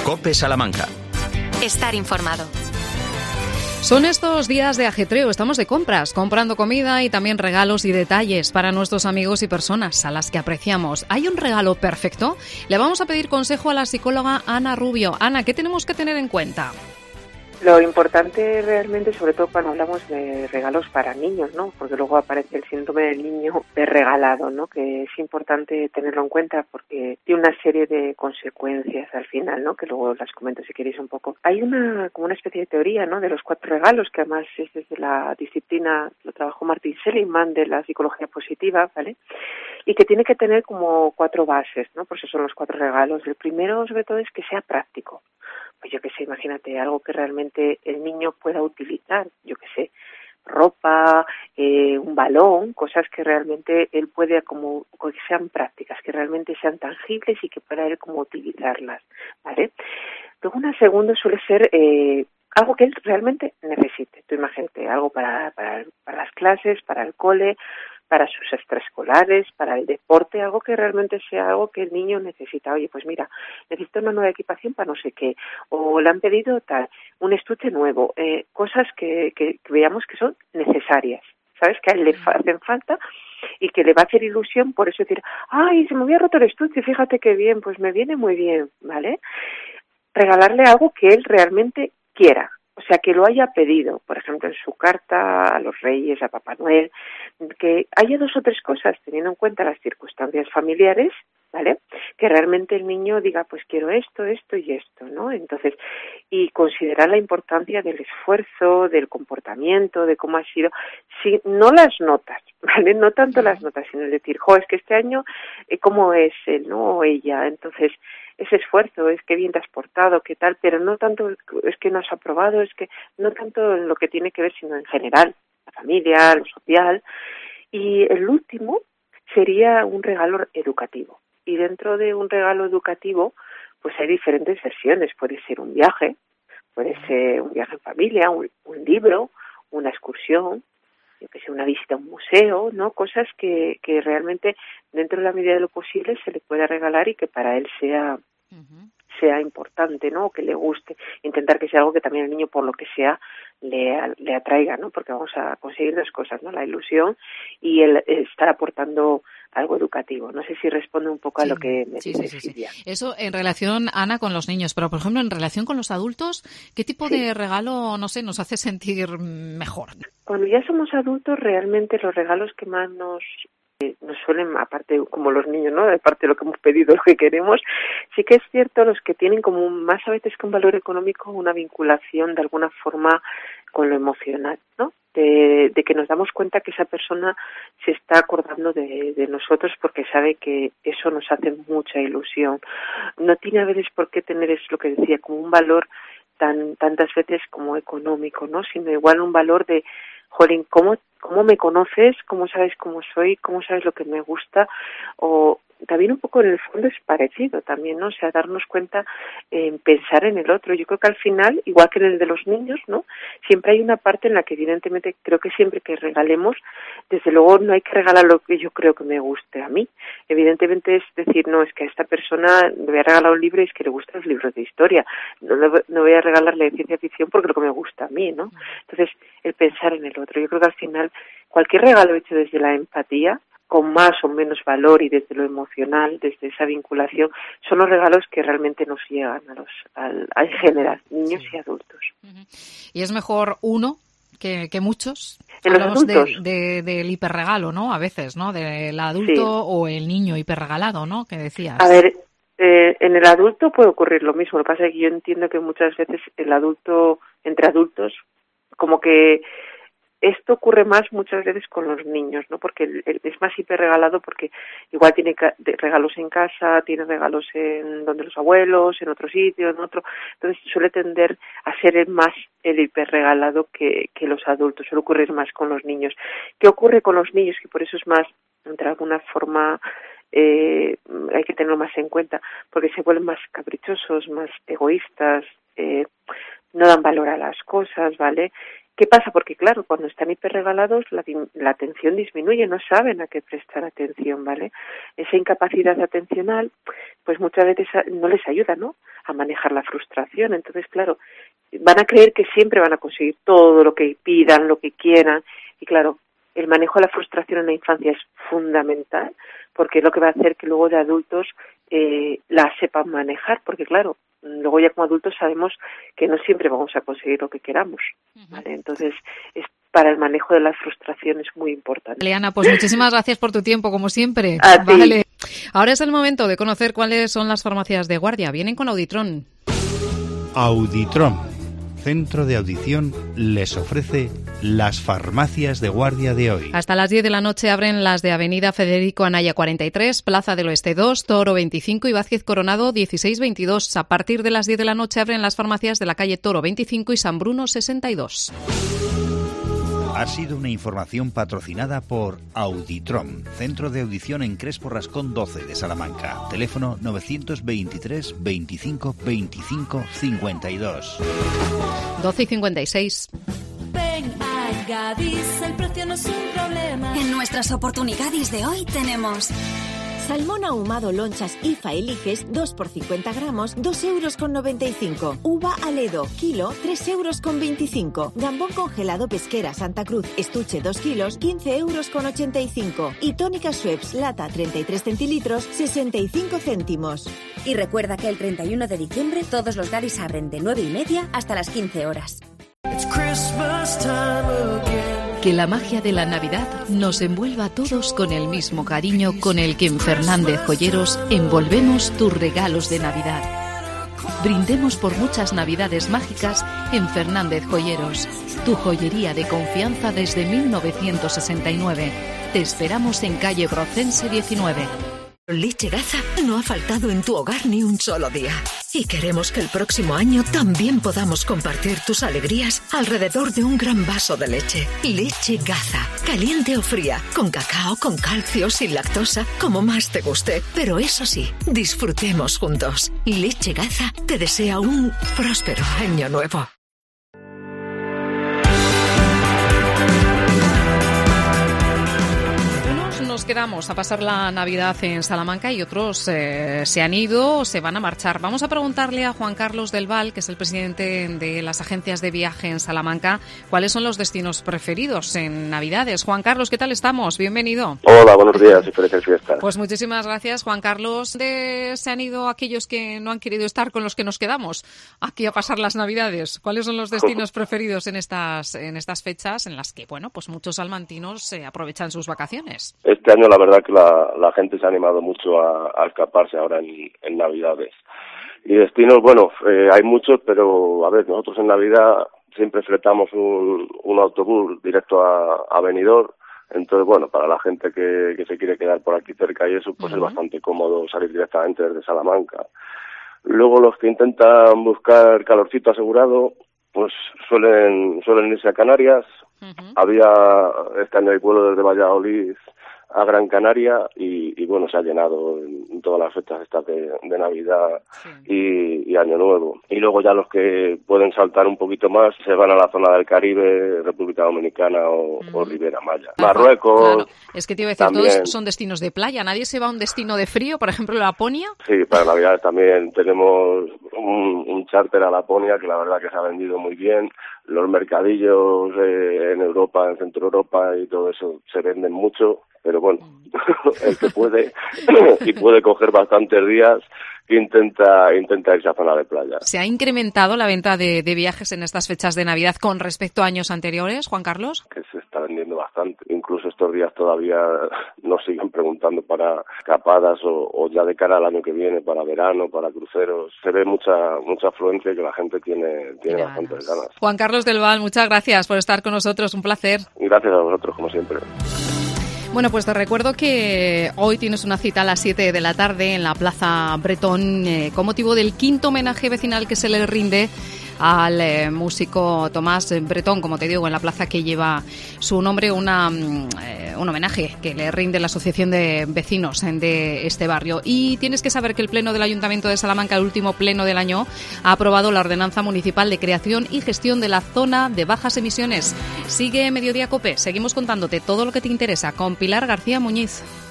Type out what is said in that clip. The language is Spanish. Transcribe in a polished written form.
COPE Salamanca. Estar informado. Son estos días de ajetreo, estamos de compras, comprando comida y también regalos y detalles para nuestros amigos y personas a las que apreciamos. ¿Hay un regalo perfecto? Le vamos a pedir consejo a la psicóloga Ana Rubio. Ana, ¿qué tenemos que tener en cuenta? Lo importante realmente, sobre todo cuando hablamos de regalos para niños, ¿no? Porque luego aparece el síndrome del niño regalado, ¿no? Que es importante tenerlo en cuenta porque tiene una serie de consecuencias al final, ¿no? Que luego las comento si queréis un poco. Hay como una especie de teoría, ¿no? De los 4 regalos, que además es desde la disciplina, lo trabajó Martin Seligman de la psicología positiva, ¿vale? Y que tiene que tener como 4 bases, ¿no? Por eso son los 4 regalos. El primero, sobre todo, es que sea práctico. Pues yo qué sé, imagínate, algo que realmente el niño pueda utilizar, yo qué sé, ropa, un balón, cosas que realmente él puede que sean prácticas, que realmente sean tangibles y que pueda él como utilizarlas, ¿vale? Luego una segunda suele ser algo que él realmente necesite. Tú imagínate, algo para las clases, para el cole, para sus extraescolares, para el deporte, algo que realmente sea algo que el niño necesita. Oye, pues mira, necesito una nueva equipación para no sé qué, o le han pedido tal, un estuche nuevo, cosas que veamos que son necesarias, ¿sabes? Que a él le hacen falta y que le va a hacer ilusión, por eso decir, ay, se me había roto el estuche, fíjate qué bien, pues me viene muy bien, ¿vale? Regalarle algo que él realmente quiera. O sea, que lo haya pedido, por ejemplo, en su carta a los Reyes, a Papá Noel, que haya 2 o 3 cosas, teniendo en cuenta las circunstancias familiares, ¿vale? Que realmente el niño diga, pues quiero esto, esto y esto, ¿no? Entonces, y considerar la importancia del esfuerzo, del comportamiento, de cómo ha sido, si no las notas, ¿vale? No tanto las notas, sino el decir, es que este año, ¿cómo es él, no? O ella, entonces, ese esfuerzo, es que bien te has portado, qué tal, pero no tanto es que no has aprobado, es que no tanto en lo que tiene que ver, sino en general, la familia, lo social. Y el último sería un regalo educativo. Y dentro de un regalo educativo, pues hay diferentes versiones. Puede ser un viaje, puede ser un viaje en familia, un libro, una excursión, yo que sé, una visita a un museo, ¿no? Cosas que realmente dentro de la medida de lo posible se le pueda regalar y que para él sea importante, ¿no? O que le guste. Intentar que sea algo que también el niño, por lo que sea, le atraiga, ¿no? Porque vamos a conseguir 2 cosas, ¿no? La ilusión y el estar aportando algo educativo. No sé si responde un poco a lo que me dice Silvia. Eso en relación, Ana, con los niños, pero por ejemplo, en relación con los adultos, ¿qué tipo de regalo, no sé, nos hace sentir mejor? Cuando ya somos adultos, realmente los regalos que más nos suelen, aparte como los niños, ¿no? Aparte de lo que hemos pedido, lo que queremos, sí que es cierto los que tienen como más a veces que un valor económico, una vinculación de alguna forma con lo emocional, ¿no? De que nos damos cuenta que esa persona se está acordando de nosotros porque sabe que eso nos hace mucha ilusión. No tiene a veces por qué tener, es lo que decía, como un valor tantas veces como económico, ¿no? Sino igual un valor de, jolín, ¿cómo me conoces? ¿Cómo sabes cómo soy? ¿Cómo sabes lo que me gusta? O también un poco en el fondo es parecido también, ¿no? O sea, darnos cuenta en pensar en el otro. Yo creo que al final, igual que en el de los niños, ¿no? Siempre hay una parte en la que evidentemente creo que siempre que regalemos, desde luego no hay que regalar lo que yo creo que me guste a mí. Evidentemente es decir, no, es que a esta persona le voy a regalar un libro y es que le gustan los libros de historia. No voy a regalarle ciencia ficción porque es lo que me gusta a mí, ¿no? Entonces, el pensar en el otro. Yo creo que al final cualquier regalo hecho desde la empatía, con más o menos valor y desde lo emocional, desde esa vinculación, son los regalos que realmente nos llegan en general, niños y adultos. Y es mejor uno que muchos. En los adultos. Del hiperregalo, ¿no? A veces, ¿no? Del adulto o el niño hiperregalado, ¿no? Que decías. A ver, en el adulto puede ocurrir lo mismo. Lo que pasa es que yo entiendo que muchas veces entre adultos, como que esto ocurre más muchas veces con los niños, ¿no? Porque es más hiperregalado porque igual tiene regalos en casa, tiene regalos en donde los abuelos, en otro sitio, en otro. Entonces suele tender a ser más el hiperregalado que los adultos. Suele ocurrir más con los niños. ¿Qué ocurre con los niños? Que por eso es más, de alguna forma, hay que tenerlo más en cuenta, porque se vuelven más caprichosos, más egoístas, no dan valor a las cosas, ¿vale? ¿Qué pasa? Porque claro, cuando están hiperregalados la atención disminuye, no saben a qué prestar atención, ¿vale? Esa incapacidad atencional pues muchas veces no les ayuda, ¿no?, a manejar la frustración. Entonces, claro, van a creer que siempre van a conseguir todo lo que pidan, lo que quieran, y claro, el manejo de la frustración en la infancia es fundamental, porque es lo que va a hacer que luego de adultos la sepan manejar, porque claro, luego ya como adultos sabemos que no siempre vamos a conseguir lo que queramos, ¿vale? Entonces, para el manejo de la frustración es muy importante. Leana, pues muchísimas gracias por tu tiempo, como siempre. A ti. Vale. Ahora es el momento de conocer cuáles son las farmacias de guardia. Vienen con Auditron. Auditron, centro de audición, les ofrece las farmacias de guardia de hoy. Hasta las 10 de la noche abren las de Avenida Federico Anaya 43, Plaza del Oeste 2, Toro 25 y Vázquez Coronado 16-22. A partir de las 10 de la noche abren las farmacias de la calle Toro 25 y San Bruno 62. Ha sido una información patrocinada por Auditron, centro de audición en Crespo Rascón 12 de Salamanca. Teléfono 923 25 25 52. 12:56. Ven a Gadis, el precio no es un problema. En nuestras oportunidades de hoy tenemos salmón ahumado lonchas IFA Eliges, 2 por 50 gramos, 2,95 €. Uva Aledo, kilo, 3,25 €. Gambón congelado pesquera Santa Cruz, estuche 2 kilos, 15,85 €. Y tónica Schweppes, lata 33 centilitros, 65 céntimos. Y recuerda que el 31 de diciembre todos los Gadis abren de 9:30 hasta las 15 horas. Que la magia de la Navidad nos envuelva a todos con el mismo cariño con el que en Fernández Joyeros envolvemos tus regalos de Navidad. Brindemos por muchas Navidades mágicas en Fernández Joyeros, tu joyería de confianza desde 1969. Te esperamos en calle Brocense 19. Leche Gaza no ha faltado en tu hogar ni un solo día. Y queremos que el próximo año también podamos compartir tus alegrías alrededor de un gran vaso de leche. Leche Gaza, caliente o fría, con cacao, con calcio, sin lactosa, como más te guste. Pero eso sí, disfrutemos juntos. Leche Gaza te desea un próspero año nuevo. Nos quedamos a pasar la Navidad en Salamanca y otros se han ido o se van a marchar. Vamos a preguntarle a Juan Carlos del Val, que es el presidente de las agencias de viaje en Salamanca, cuáles son los destinos preferidos en Navidades. Juan Carlos, ¿qué tal estamos? Bienvenido. Hola, buenos días y felices fiestas. Pues muchísimas gracias, Juan Carlos. ¿Dónde se han ido aquellos que no han querido estar con los que nos quedamos aquí a pasar las Navidades? ¿Cuáles son los destinos preferidos en estas fechas en las que, bueno, pues muchos salmantinos aprovechan sus vacaciones? Este año la verdad que la gente se ha animado mucho a escaparse ahora en Navidades. Y destinos, bueno, hay muchos, pero a ver, nosotros en Navidad siempre fletamos un autobús directo a Benidorm. Entonces, bueno, para la gente que se quiere quedar por aquí cerca y eso, pues es bastante cómodo salir directamente desde Salamanca. Luego los que intentan buscar calorcito asegurado, pues suelen irse a Canarias. Este año hay vuelo desde Valladolid a Gran Canaria y bueno, se ha llenado en todas las fechas estas de Navidad y Año Nuevo. Y luego ya los que pueden saltar un poquito más se van a la zona del Caribe, República Dominicana o Riviera Maya. Marruecos. Claro. Es que te iba a decir, también, todos son destinos de playa. ¿Nadie se va a un destino de frío, por ejemplo, Laponia? Sí, para Navidad también tenemos un charter a Laponia que la verdad que se ha vendido muy bien. Los mercadillos en Europa, en Centro Europa y todo eso se venden mucho, pero bueno, el que puede y puede coger bastantes días intenta irse a zona de playa. ¿Se ha incrementado la venta de viajes en estas fechas de Navidad con respecto a años anteriores, Juan Carlos? Que se está vendiendo bastante. Incluso estos días todavía nos siguen preguntando para escapadas o ya de cara al año que viene, para verano, para cruceros. Se ve mucha afluencia y que la gente tiene bastantes ganas. Juan Carlos del Val, muchas gracias por estar con nosotros. Un placer. Gracias a vosotros, como siempre. Bueno, pues te recuerdo que hoy tienes una cita a las 7 de la tarde en la Plaza Bretón con motivo del 5º homenaje vecinal que se le rinde al músico Tomás Bretón, como te digo, en la plaza que lleva su nombre, un homenaje que le rinde la Asociación de Vecinos de este barrio. Y tienes que saber que el Pleno del Ayuntamiento de Salamanca, el último pleno del año, ha aprobado la Ordenanza Municipal de Creación y Gestión de la Zona de Bajas Emisiones. Sigue Mediodía COPE, seguimos contándote todo lo que te interesa con Pilar García Muñiz.